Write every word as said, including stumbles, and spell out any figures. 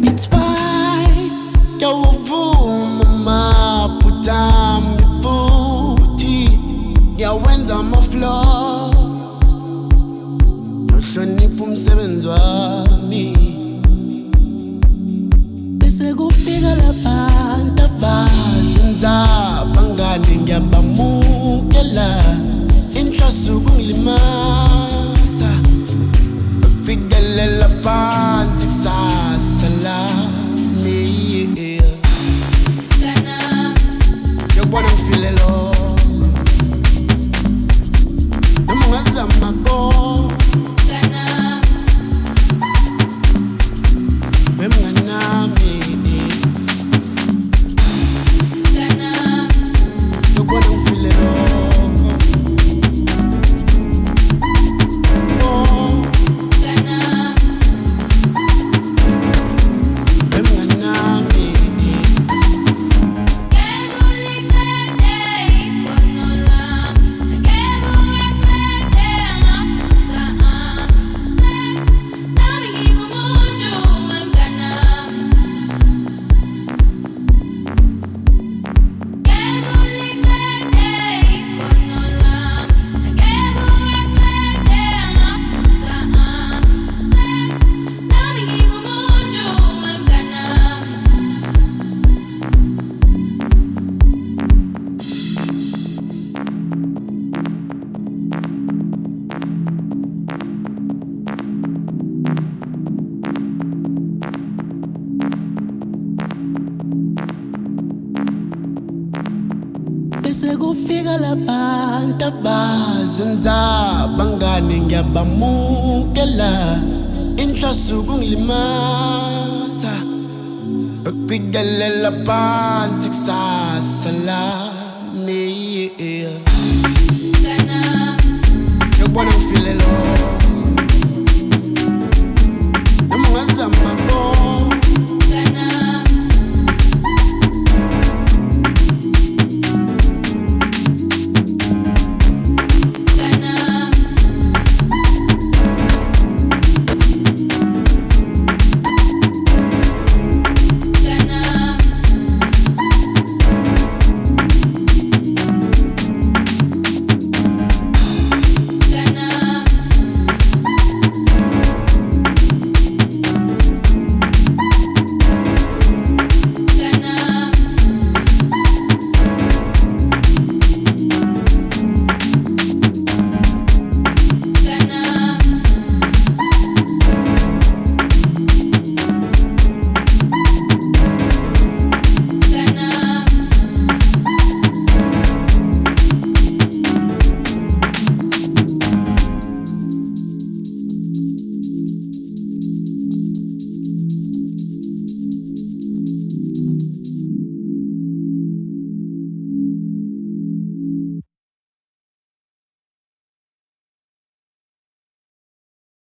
It's fine, yawuvuma maphutha mifuthi yawenza ama-flow nohlonipha umsebenzi wami bese kufika labantu abazenza bangane ngiyabamukela inhloso ukungilimaza fikelela phansi kusasa lami yobona ngifile lo noma ungazama ko wemnganami yobona ngifile lo bese kufika labantu abazenza bangane ngiyabamukela inhloso ukungilimaza ukufikelela phansi kusasa lami yobona ngifile lo